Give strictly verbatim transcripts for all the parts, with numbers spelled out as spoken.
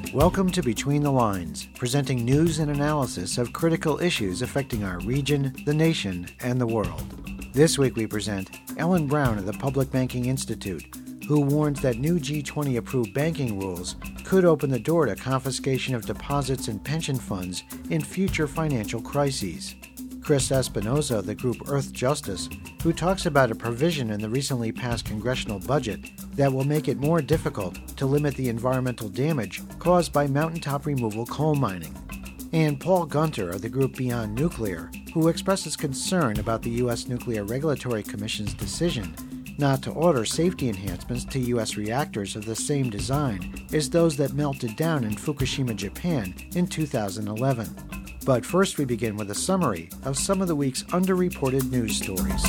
Welcome to Between the Lines, presenting news and analysis of critical issues affecting our region, the nation, and the world. This week we present Ellen Brown of the Public Banking Institute, who warns that new G twenty approved banking rules could open the door to confiscation of deposits and pension funds in future financial crises. Chris Espinoza of the group Earth Justice, who talks about a provision in the recently passed congressional budget that will make it more difficult to limit the environmental damage caused by mountaintop removal coal mining. And Paul Gunter of the group Beyond Nuclear, who expresses concern about the U S Nuclear Regulatory Commission's decision not to order safety enhancements to U S reactors of the same design as those that melted down in Fukushima, Japan in two thousand eleven. But first we begin with a summary of some of the week's underreported news stories.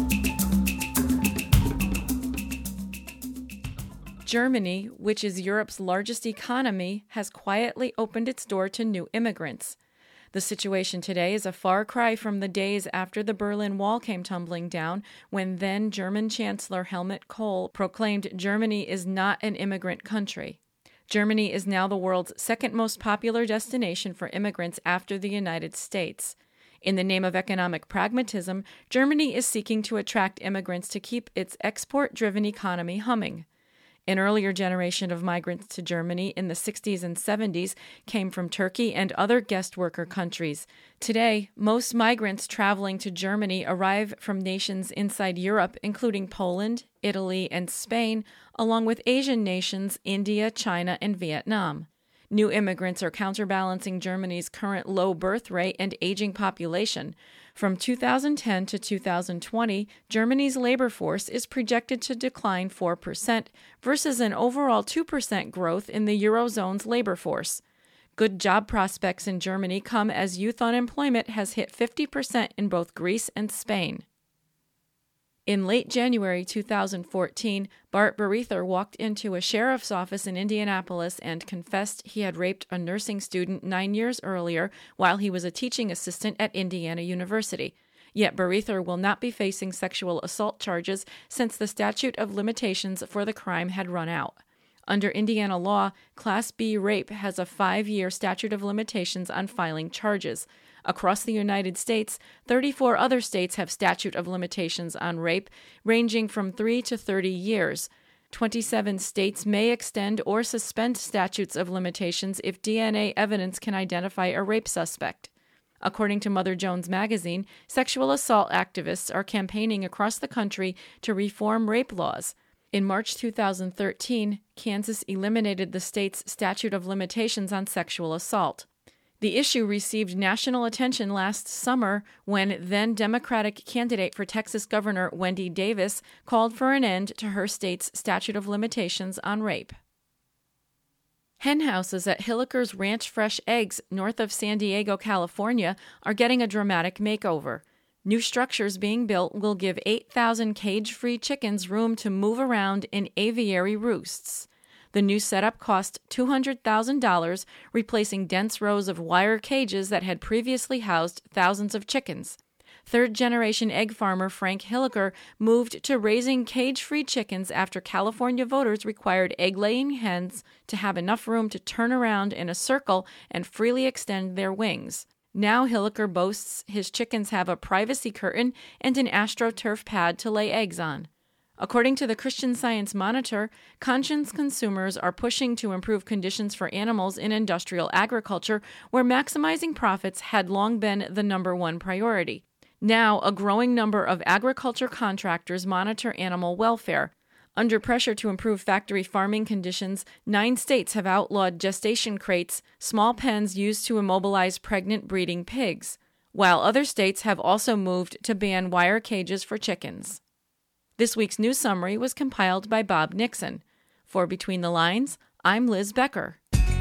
Germany, which is Europe's largest economy, has quietly opened its door to new immigrants. The situation today is a far cry from the days after the Berlin Wall came tumbling down, when then German Chancellor Helmut Kohl proclaimed Germany is not an immigrant country. Germany is now the world's second most popular destination for immigrants after the United States. In the name of economic pragmatism, Germany is seeking to attract immigrants to keep its export-driven economy humming. An earlier generation of migrants to Germany in the sixties and seventies came from Turkey and other guest worker countries. Today, most migrants traveling to Germany arrive from nations inside Europe, including Poland, Italy, and Spain, along with Asian nations, India, China, and Vietnam. New immigrants are counterbalancing Germany's current low birth rate and aging population. From two thousand ten to two thousand twenty, Germany's labor force is projected to decline four percent versus an overall two percent growth in the Eurozone's labor force. Good job prospects in Germany come as youth unemployment has hit fifty percent in both Greece and Spain. In late January two thousand fourteen, Bart Berether walked into a sheriff's office in Indianapolis and confessed he had raped a nursing student nine years earlier while he was a teaching assistant at Indiana University. Yet Berether will not be facing sexual assault charges since the statute of limitations for the crime had run out. Under Indiana law, Class B rape has a five-year statute of limitations on filing charges. Across the United States, thirty-four other states have statute of limitations on rape, ranging from three to thirty years. twenty-seven states may extend or suspend statutes of limitations if D N A evidence can identify a rape suspect. According to Mother Jones magazine, sexual assault activists are campaigning across the country to reform rape laws. In March two thousand thirteen, Kansas eliminated the state's statute of limitations on sexual assault. The issue received national attention last summer when then-Democratic candidate for Texas Governor Wendy Davis called for an end to her state's statute of limitations on rape. Hen houses at Hilliker's Ranch Fresh Eggs north of San Diego, California, are getting a dramatic makeover. New structures being built will give eight thousand cage-free chickens room to move around in aviary roosts. The new setup cost two hundred thousand dollars, replacing dense rows of wire cages that had previously housed thousands of chickens. Third-generation egg farmer Frank Hilliker moved to raising cage-free chickens after California voters required egg-laying hens to have enough room to turn around in a circle and freely extend their wings. Now Hilliker boasts his chickens have a privacy curtain and an AstroTurf pad to lay eggs on. According to the Christian Science Monitor, conscious consumers are pushing to improve conditions for animals in industrial agriculture, where maximizing profits had long been the number one priority. Now, a growing number of agriculture contractors monitor animal welfare. Under pressure to improve factory farming conditions, nine states have outlawed gestation crates, small pens used to immobilize pregnant breeding pigs, while other states have also moved to ban wire cages for chickens. This week's news summary was compiled by Bob Nixon. For Between the Lines, I'm Liz Becker.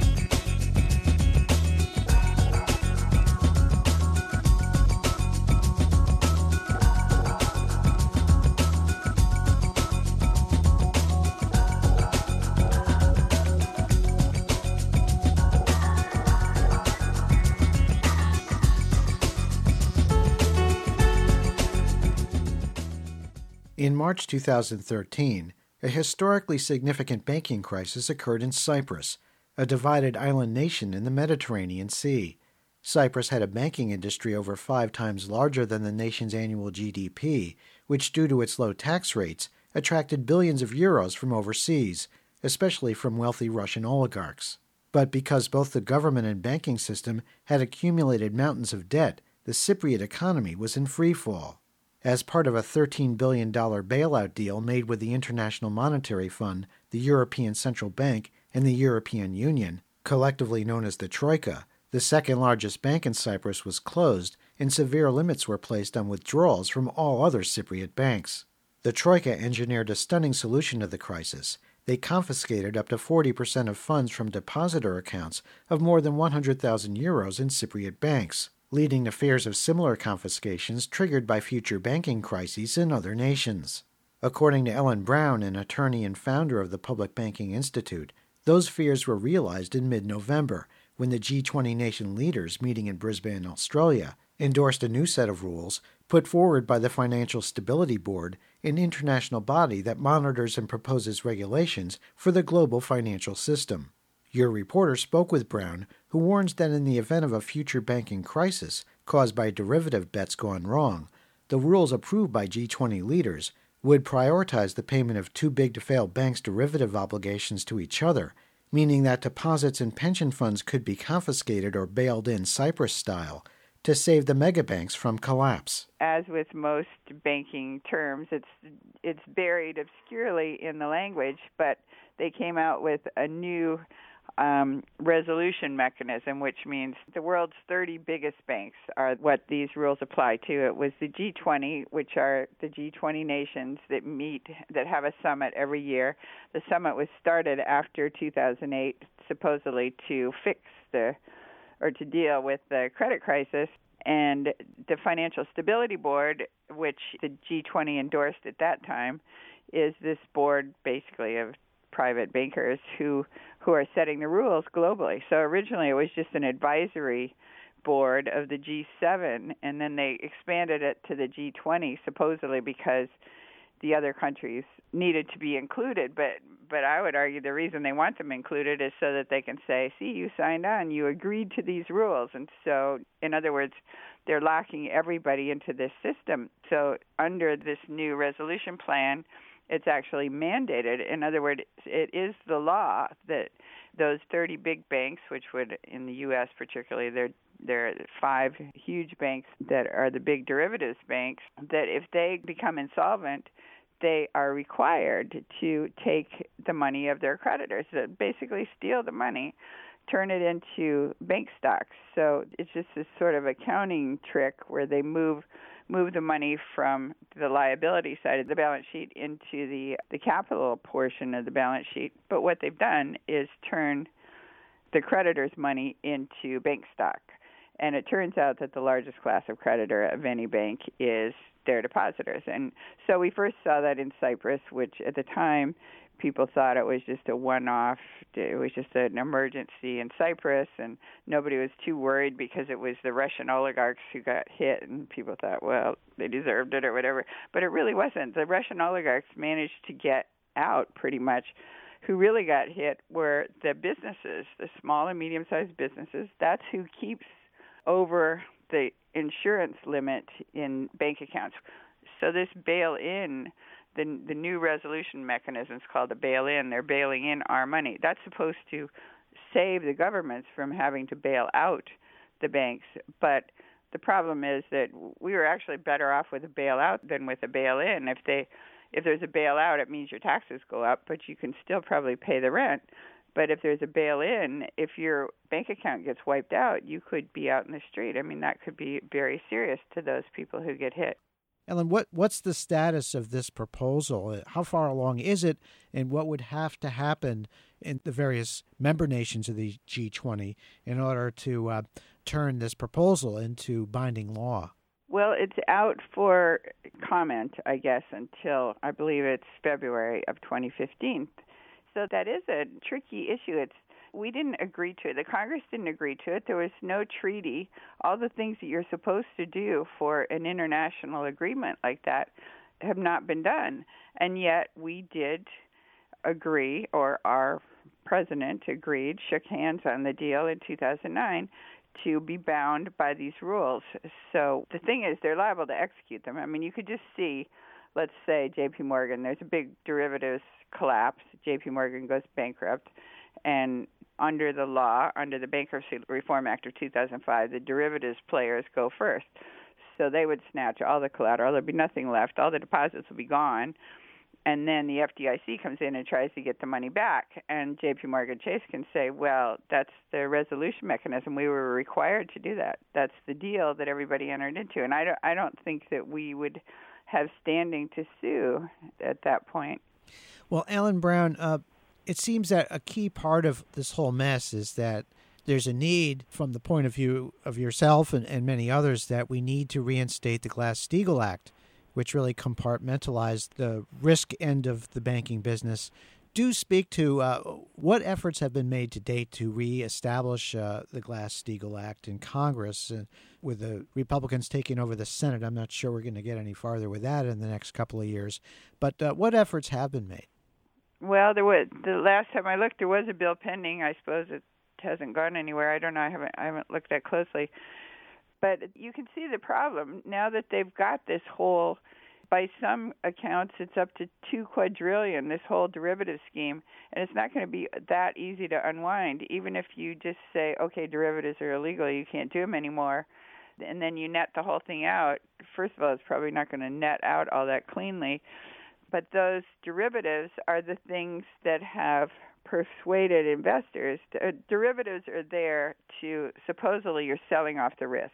In March two thousand thirteen, a historically significant banking crisis occurred in Cyprus, a divided island nation in the Mediterranean Sea. Cyprus had a banking industry over five times larger than the nation's annual G D P, which, due to its low tax rates, attracted billions of euros from overseas, especially from wealthy Russian oligarchs. But because both the government and banking system had accumulated mountains of debt, the Cypriot economy was in free fall. As part of a thirteen billion dollars bailout deal made with the International Monetary Fund, the European Central Bank, and the European Union, collectively known as the Troika, the second-largest bank in Cyprus was closed, and severe limits were placed on withdrawals from all other Cypriot banks. The Troika engineered a stunning solution to the crisis. They confiscated up to forty percent of funds from depositor accounts of more than one hundred thousand euros in Cypriot banks, leading to fears of similar confiscations triggered by future banking crises in other nations. According to Ellen Brown, an attorney and founder of the Public Banking Institute, those fears were realized in mid-November, when the G twenty nation leaders meeting in Brisbane, Australia, endorsed a new set of rules put forward by the Financial Stability Board, an international body that monitors and proposes regulations for the global financial system. Your reporter spoke with Brown, who warns that in the event of a future banking crisis caused by derivative bets gone wrong, the rules approved by G twenty leaders would prioritize the payment of too-big-to-fail banks' derivative obligations to each other, meaning that deposits in pension funds could be confiscated or bailed in Cyprus style to save the megabanks from collapse. As with most banking terms, it's it's buried obscurely in the language, but they came out with a new um, resolution mechanism, which means the world's thirty biggest banks are what these rules apply to. It was the G twenty, which are the G twenty nations that meet, that have a summit every year. The summit was started after two thousand eight, supposedly to fix the or to deal with the credit crisis. And the Financial Stability Board, which the G twenty endorsed at that time, is this board basically of private bankers who, who are setting the rules globally. So originally it was just an advisory board of the G seven, and then they expanded it to the G twenty, supposedly because the other countries needed to be included. But but I would argue the reason they want them included is so that they can say, see, you signed on, you agreed to these rules. And so, in other words, they're locking everybody into this system. So under this new resolution plan, it's actually mandated. In other words, it is the law that those thirty big banks, which would, in the U S particularly, they're there are five huge banks that are the big derivatives banks, that if they become insolvent, they are required to take the money of their creditors, so basically steal the money, turn it into bank stocks. So it's just this sort of accounting trick where they move move the money from the liability side of the balance sheet into the, the capital portion of the balance sheet. But what they've done is turn the creditor's money into bank stock. And it turns out that the largest class of creditor of any bank is their depositors. And so we first saw that in Cyprus, which at the time people thought it was just a one-off, it was just an emergency in Cyprus, and nobody was too worried because it was the Russian oligarchs who got hit, and people thought, well, they deserved it or whatever. But it really wasn't. The Russian oligarchs managed to get out pretty much. Who really got hit were the businesses, the small and medium-sized businesses. That's who keeps over the insurance limit in bank accounts. So this bail-in, the the new resolution mechanism is called the bail-in. They're bailing in our money. That's supposed to save the governments from having to bail out the banks. But the problem is that we were actually better off with a bailout than with a bail-in. If they, if there's a bailout, it means your taxes go up, but you can still probably pay the rent. But if there's a bail-in, if your bank account gets wiped out, you could be out in the street. I mean, that could be very serious to those people who get hit. Ellen, what, what's the status of this proposal? How far along is it, and what would have to happen in the various member nations of the G twenty in order to uh, turn this proposal into binding law? Well, it's out for comment, I guess, until I believe it's February of twenty fifteen. So that is a tricky issue. It's we didn't agree to it. The Congress didn't agree to it. There was no treaty. All the things that you're supposed to do for an international agreement like that have not been done. And yet we did agree, or our president agreed, shook hands on the deal in two thousand nine to be bound by these rules. So the thing is, they're liable to execute them. I mean, you could just see, let's say J P Morgan, there's a big derivatives collapse. J P Morgan goes bankrupt, and under the law, under the Bankruptcy Reform Act of two thousand five, the derivatives players go first. So they would snatch all the collateral. There'd be nothing left. All the deposits would be gone. And then the F D I C comes in and tries to get the money back. And J P Morgan Chase can say, well, that's the resolution mechanism. We were required to do that. That's the deal that everybody entered into. And I don't, I don't think that we would have standing to sue at that point. Well, Ellen Brown, uh, it seems that a key part of this whole mess is that there's a need, from the point of view of yourself and, and many others, that we need to reinstate the Glass-Steagall Act, which really compartmentalized the risk end of the banking business. Do speak to uh, what efforts have been made to date to reestablish uh, the Glass-Steagall Act in Congress. Uh, with the Republicans taking over the Senate, I'm not sure we're going to get any farther with that in the next couple of years. But uh, what efforts have been made? Well, there was, the last time I looked, there was a bill pending. I suppose it hasn't gone anywhere. I don't know. I haven't, I haven't looked that closely. But you can see the problem now that they've got this whole, by some accounts, it's up to two quadrillion, this whole derivative scheme, and it's not going to be that easy to unwind. Even if you just say, okay, derivatives are illegal, you can't do them anymore, and then you net the whole thing out. First of all, it's probably not going to net out all that cleanly. But those derivatives are the things that have persuaded investors. To, uh, derivatives are there to, supposedly you're selling off the risk.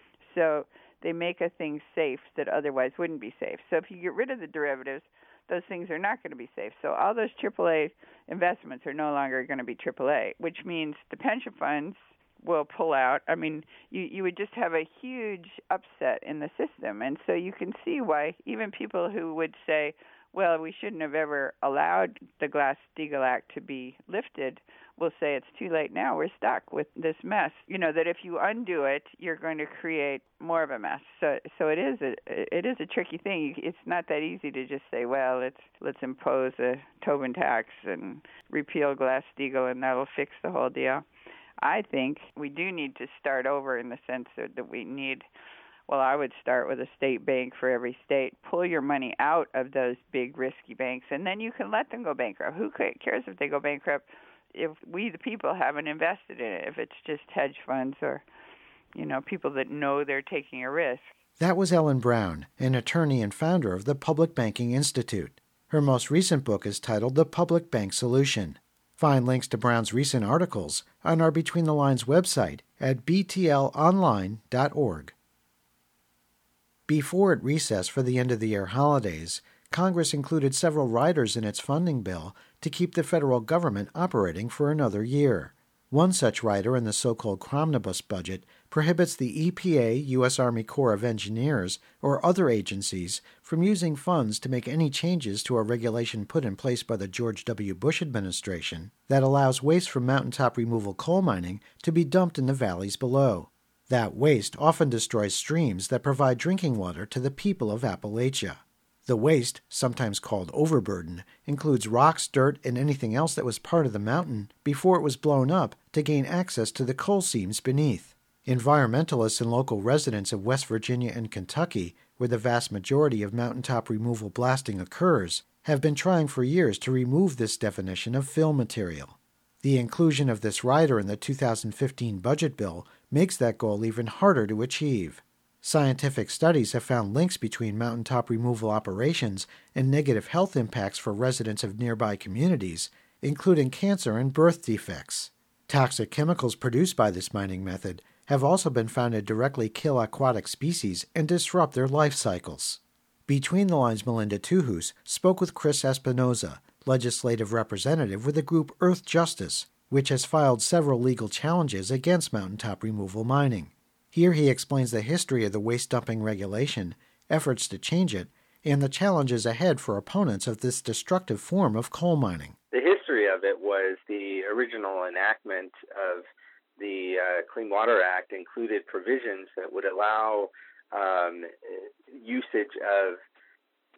So they make a thing safe that otherwise wouldn't be safe. So if you get rid of the derivatives, those things are not going to be safe. So all those triple A investments are no longer going to be triple A, which means the pension funds will pull out. I mean, you, you would just have a huge upset in the system. And so you can see why even people who would say, well, we shouldn't have ever allowed the Glass-Steagall Act to be lifted, will say it's too late now. We're stuck with this mess. You know, that if you undo it, you're going to create more of a mess. So so it is a it is a tricky thing. It's not that easy to just say, well, let's let's impose a Tobin tax and repeal Glass-Steagall and that'll fix the whole deal. I think we do need to start over in the sense that, that we need, well, I would start with a state bank for every state. Pull your money out of those big risky banks, and then you can let them go bankrupt. Who cares if they go bankrupt if we, the people, haven't invested in it, if it's just hedge funds or, you know, people that know they're taking a risk. That was Ellen Brown, an attorney and founder of the Public Banking Institute. Her most recent book is titled The Public Bank Solution. Find links to Brown's recent articles on our Between the Lines website at b t l online dot org. Before it recessed for the end-of-the-year holidays, Congress included several riders in its funding bill to keep the federal government operating for another year. One such rider in the so-called Cromnibus budget prohibits the E P A, U S Army Corps of Engineers, or other agencies from using funds to make any changes to a regulation put in place by the George W. Bush administration that allows waste from mountaintop removal coal mining to be dumped in the valleys below. That waste often destroys streams that provide drinking water to the people of Appalachia. The waste, sometimes called overburden, includes rocks, dirt, and anything else that was part of the mountain before it was blown up to gain access to the coal seams beneath. Environmentalists and local residents of West Virginia and Kentucky, where the vast majority of mountaintop removal blasting occurs, have been trying for years to remove this definition of fill material. The inclusion of this rider in the two thousand fifteen budget bill makes that goal even harder to achieve. Scientific studies have found links between mountaintop removal operations and negative health impacts for residents of nearby communities, including cancer and birth defects. Toxic chemicals produced by this mining method have also been found to directly kill aquatic species and disrupt their life cycles. Between the Lines' Melinda Tuhus spoke with Chris Espinoza, legislative representative with the group Earth Justice, which has filed several legal challenges against mountaintop removal mining. Here he explains the history of the waste dumping regulation, efforts to change it, and the challenges ahead for opponents of this destructive form of coal mining. The history of it was the original enactment of the uh, Clean Water Act included provisions that would allow um, usage of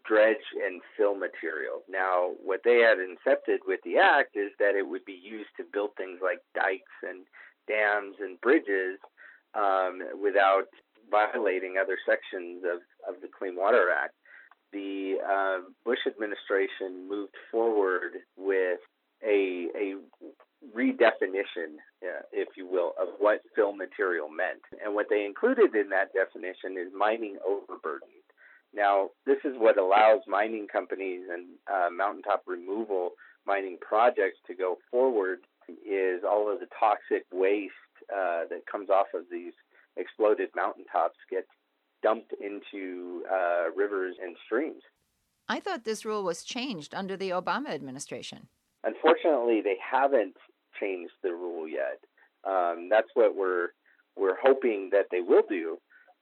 dredge and fill material. Now, what they had incepted with the act is that it would be used to build things like dikes and dams and bridges um, without violating other sections of, of the Clean Water Act. The uh, Bush administration moved forward with a, a redefinition, uh, if you will, of what fill material meant. And what they included in that definition is mining overburden. Now, this is what allows mining companies and uh, mountaintop removal mining projects to go forward, is all of the toxic waste uh, that comes off of these exploded mountaintops gets dumped into uh, rivers and streams. I thought this rule was changed under the Obama administration. Unfortunately, they haven't changed the rule yet. Um, that's what we're we're hoping that they will do,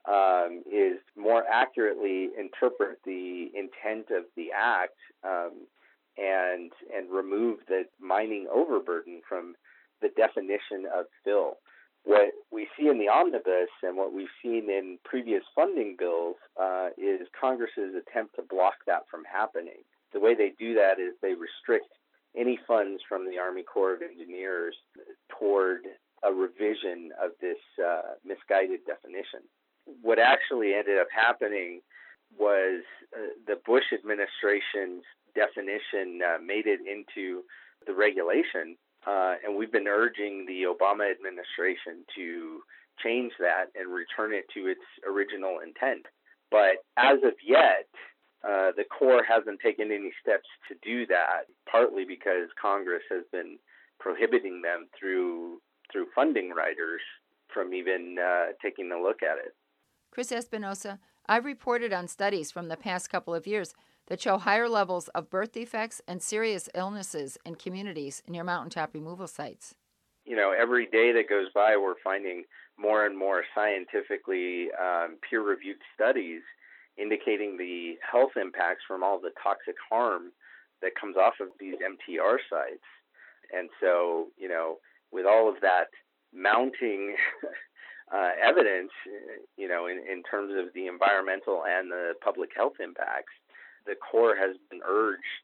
um, is more accurately interpret the intent of the act um, and and remove the mining overburden from the definition of fill. What we see in the omnibus and what we've seen in previous funding bills uh, is Congress's attempt to block that from happening. The way they do that is they restrict any funds from the Army Corps of Engineers toward a revision of this uh, misguided definition. What actually ended up happening was uh, the Bush administration's definition uh, made it into the regulation, uh, and we've been urging the Obama administration to change that and return it to its original intent. But as of yet, Uh, the Corps hasn't taken any steps to do that, partly because Congress has been prohibiting them through through funding riders from even uh, taking a look at it. Chris Espinosa, I've reported on studies from the past couple of years that show higher levels of birth defects and serious illnesses in communities near mountaintop removal sites. You know, every day that goes by, we're finding more and more scientifically um, peer-reviewed studies indicating the health impacts from all the toxic harm that comes off of these M T R sites. And so, you know, with all of that mounting uh, evidence, you know, in, in terms of the environmental and the public health impacts, the Corps has been urged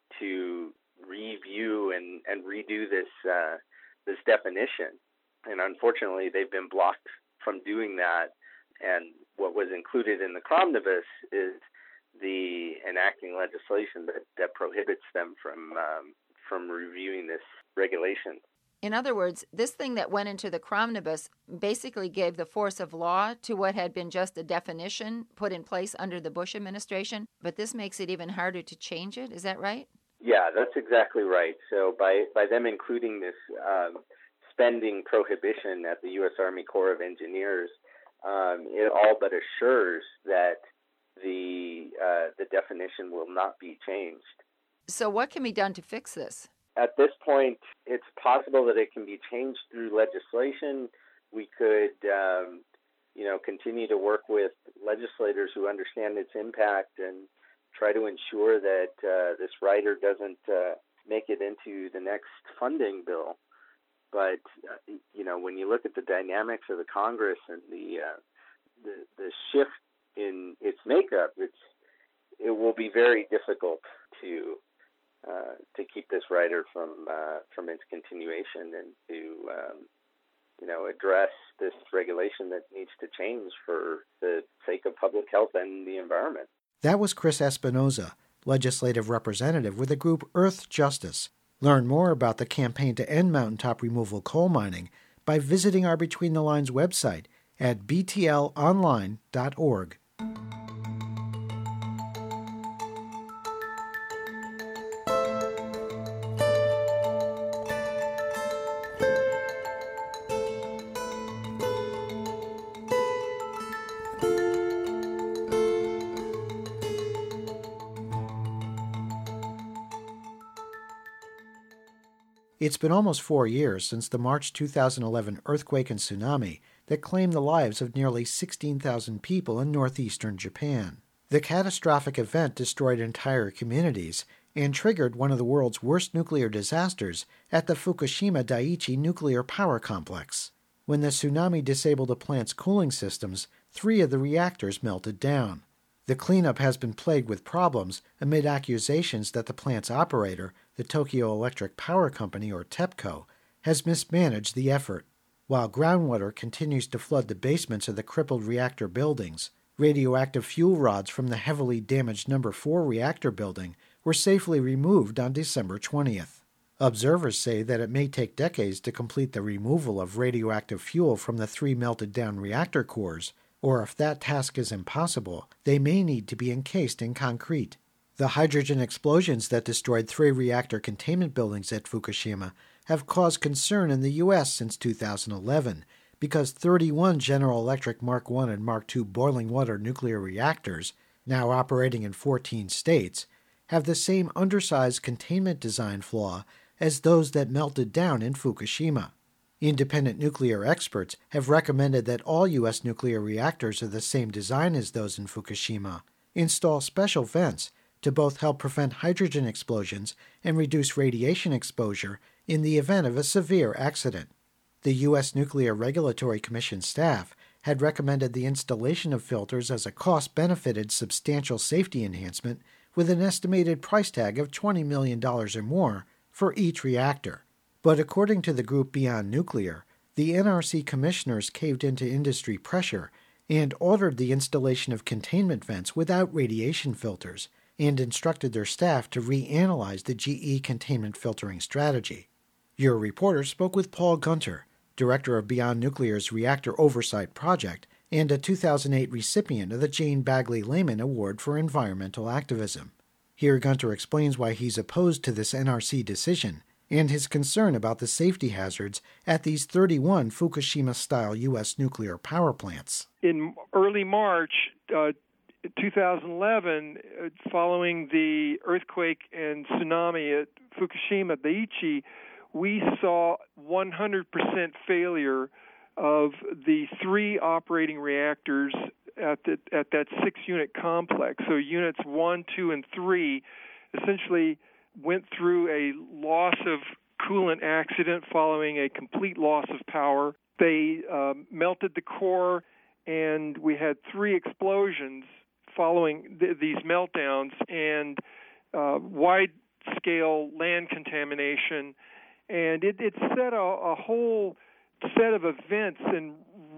to review and, and redo this uh, this definition. And unfortunately, they've been blocked from doing that. And what was included in the Cromnibus is the enacting legislation that, that prohibits them from um, from reviewing this regulation. In other words, this thing that went into the Cromnibus basically gave the force of law to what had been just a definition put in place under the Bush administration, but this makes it even harder to change it. Is that right? Yeah, that's exactly right. So by, by them including this um, spending prohibition at the U S Army Corps of Engineers, Um, it all but assures that the uh, the definition will not be changed. So what can be done to fix this? At this point, it's possible that it can be changed through legislation. We could, um, you know, continue to work with legislators who understand its impact and try to ensure that uh, this rider doesn't uh, make it into the next funding bill. But, uh, you know, when you look at the dynamics of the Congress and the, uh, the the shift in its makeup, it's it will be very difficult to uh, to keep this rider from uh, from its continuation and to um, you know address this regulation that needs to change for the sake of public health and the environment. That was Chris Espinosa, legislative representative with the group Earth Justice. Learn more about the campaign to end mountaintop removal coal mining by visiting our Between the Lines website at b t l online dot org. It's been almost four years since the March two thousand eleven earthquake and tsunami that claimed the lives of nearly sixteen thousand people in northeastern Japan. The catastrophic event destroyed entire communities and triggered one of the world's worst nuclear disasters at the Fukushima Daiichi nuclear power complex. When the tsunami disabled the plant's cooling systems, three of the reactors melted down. The cleanup has been plagued with problems amid accusations that the plant's operator, the Tokyo Electric Power Company, or TEPCO, has mismanaged the effort. While groundwater continues to flood the basements of the crippled reactor buildings, radioactive fuel rods from the heavily damaged number four reactor building were safely removed on December twentieth. Observers say that it may take decades to complete the removal of radioactive fuel from the three melted-down reactor cores, or if that task is impossible, they may need to be encased in concrete. The hydrogen explosions that destroyed three reactor containment buildings at Fukushima have caused concern in the U S since two thousand eleven because thirty-one General Electric Mark one and Mark two boiling water nuclear reactors, now operating in fourteen states, have the same undersized containment design flaw as those that melted down in Fukushima. Independent nuclear experts have recommended that all U S nuclear reactors of the same design as those in Fukushima install special vents to both help prevent hydrogen explosions and reduce radiation exposure in the event of a severe accident. The U S Nuclear Regulatory Commission staff had recommended the installation of filters as a cost-benefited substantial safety enhancement with an estimated price tag of twenty million dollars or more for each reactor. But according to the group Beyond Nuclear, the N R C commissioners caved into industry pressure and ordered the installation of containment vents without radiation filters and instructed their staff to reanalyze the G E containment filtering strategy. Your reporter spoke with Paul Gunter, director of Beyond Nuclear's Reactor Oversight Project and a two thousand eight recipient of the Jane Bagley Lehman Award for Environmental Activism. Here Gunter explains why he's opposed to this N R C decision and his concern about the safety hazards at these thirty-one Fukushima-style U S nuclear power plants. In early March uh, two thousand eleven, uh, following the earthquake and tsunami at Fukushima Daiichi, we saw one hundred percent failure of the three operating reactors at, the, at that six-unit complex. So units one, two, and three essentially went through a loss of coolant accident following a complete loss of power. They uh, melted the core, and we had three explosions following th- these meltdowns and uh, wide-scale land contamination. And it, it set a, a whole set of events and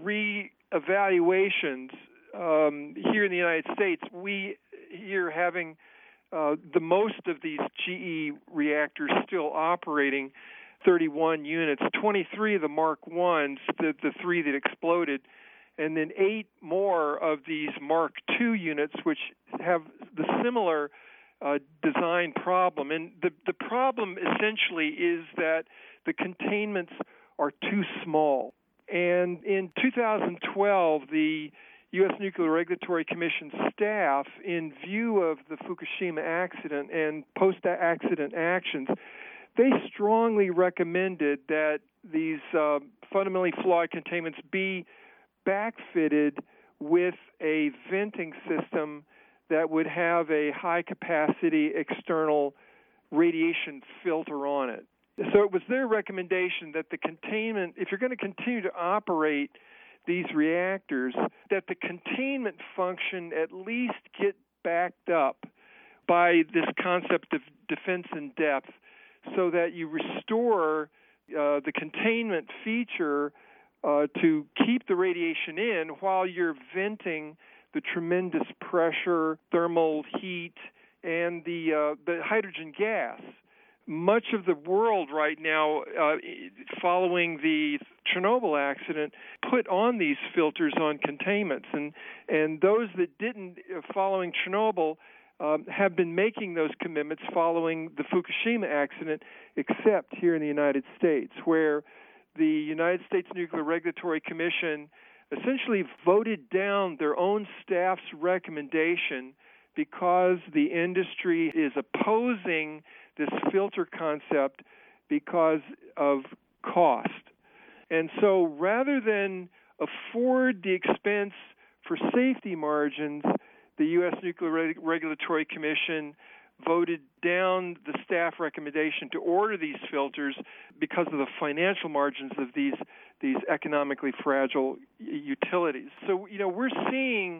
re-evaluations um, here in the United States. We here having uh, the most of these G E reactors still operating, thirty-one units, twenty-three of the Mark ones, the, the three that exploded, and then eight more of these Mark two units, which have the similar uh, design problem. And the, the problem essentially is that the containments are too small. And in two thousand twelve, the U S Nuclear Regulatory Commission staff, in view of the Fukushima accident and post-accident actions, they strongly recommended that these uh, fundamentally flawed containments be backfitted with a venting system that would have a high-capacity external radiation filter on it. So it was their recommendation that the containment, if you're going to continue to operate these reactors, that the containment function at least get backed up by this concept of defense in depth so that you restore uh, the containment feature uh, to keep the radiation in while you're venting the tremendous pressure, thermal heat, and the uh, the hydrogen gas. Much of the world right now, uh, following the Chernobyl accident, put on these filters on containments, and and those that didn't, uh, following Chernobyl, um, have been making those commitments following the Fukushima accident, except here in the United States, where the United States Nuclear Regulatory Commission essentially voted down their own staff's recommendation because the industry is opposing this filter concept because of cost. And so rather than afford the expense for safety margins, the U S Nuclear Reg- Regulatory Commission voted down the staff recommendation to order these filters because of the financial margins of these these economically fragile utilities. So, you know, we're seeing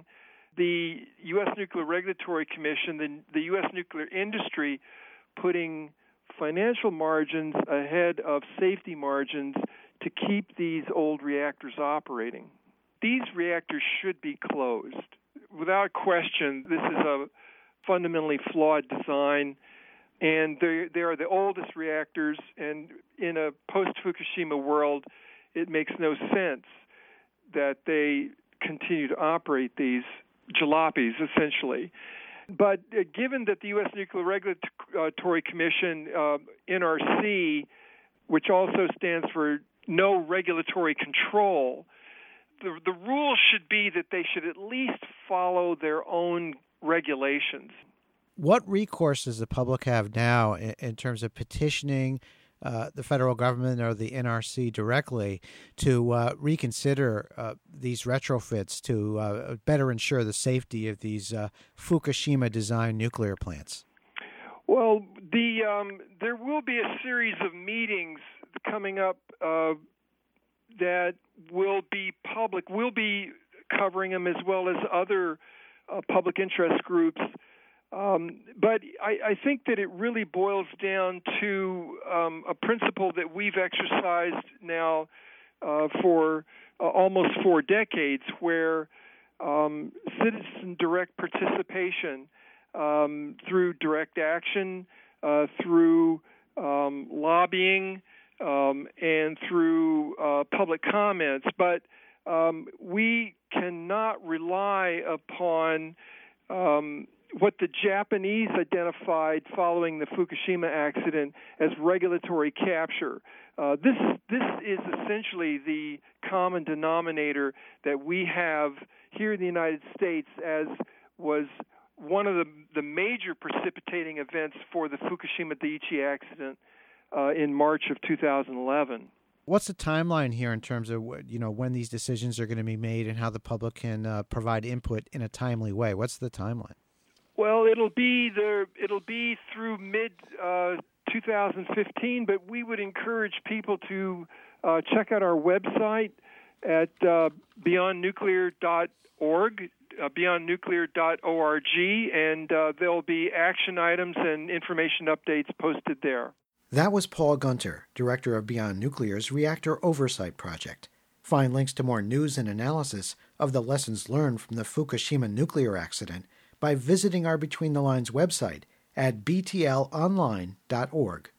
the U S Nuclear Regulatory Commission, the, the U S nuclear industry, putting financial margins ahead of safety margins to keep these old reactors operating. These reactors should be closed. Without question, this is a fundamentally flawed design, and they they are the oldest reactors, and in a post-Fukushima world, it makes no sense that they continue to operate these jalopies, essentially. But uh, given that the U S Nuclear Regulatory Commission, uh, N R C, which also stands for No Regulatory Control, the, the rule should be that they should at least follow their own regulations. What recourse does the public have now in, in terms of petitioning uh, the federal government or the N R C directly to uh, reconsider uh, these retrofits to uh, better ensure the safety of these uh, Fukushima-designed nuclear plants? Well, the um, there will be a series of meetings coming up uh, that will be public. We'll be covering them as well as other uh, public interest groups. Um, but I, I think that it really boils down to um, a principle that we've exercised now uh, for uh, almost four decades, where um, citizen direct participation um, through direct action, uh, through um, lobbying, um, and through uh, public comments. But um, we cannot rely upon um, what the Japanese identified following the Fukushima accident as regulatory capture. Uh, this this is essentially the common denominator that we have here in the United States, as was one of the, the major precipitating events for the Fukushima Daiichi accident uh, in March of two thousand eleven. What's the timeline here in terms of, you know, when these decisions are going to be made and how the public can uh, provide input in a timely way? What's the timeline? Well, it'll be the it'll be through mid uh, two thousand fifteen, but we would encourage people to uh, check out our website at uh, beyond nuclear dot org, uh, beyond nuclear dot org, and uh, there'll be action items and information updates posted there. That was Paul Gunter, director of Beyond Nuclear's Reactor Oversight Project. Find links to more news and analysis of the lessons learned from the Fukushima nuclear accident by visiting our Between the Lines website at b t l online dot org.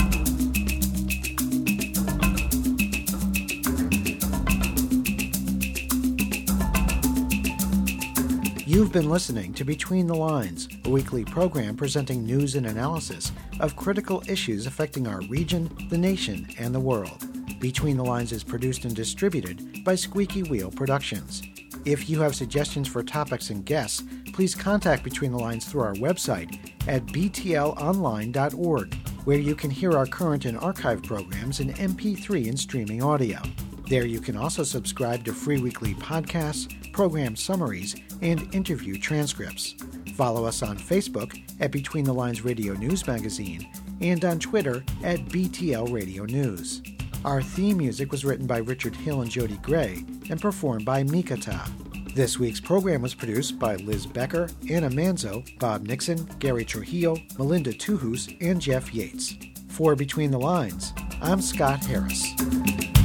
You've been listening to Between the Lines, a weekly program presenting news and analysis of critical issues affecting our region, the nation, and the world. Between the Lines is produced and distributed by Squeaky Wheel Productions. If you have suggestions for topics and guests, please contact Between the Lines through our website at b t l online dot org, where you can hear our current and archive programs in M P three and streaming audio. There you can also subscribe to free weekly podcasts, program summaries, and interview transcripts. Follow us on Facebook at Between the Lines Radio News Magazine and on Twitter at B T L Radio News. Our theme music was written by Richard Hill and Jody Gray and performed by Mikata. This week's program was produced by Liz Becker, Anna Manzo, Bob Nixon, Gary Trujillo, Melinda Tuhus, and Jeff Yates. For Between the Lines, I'm Scott Harris.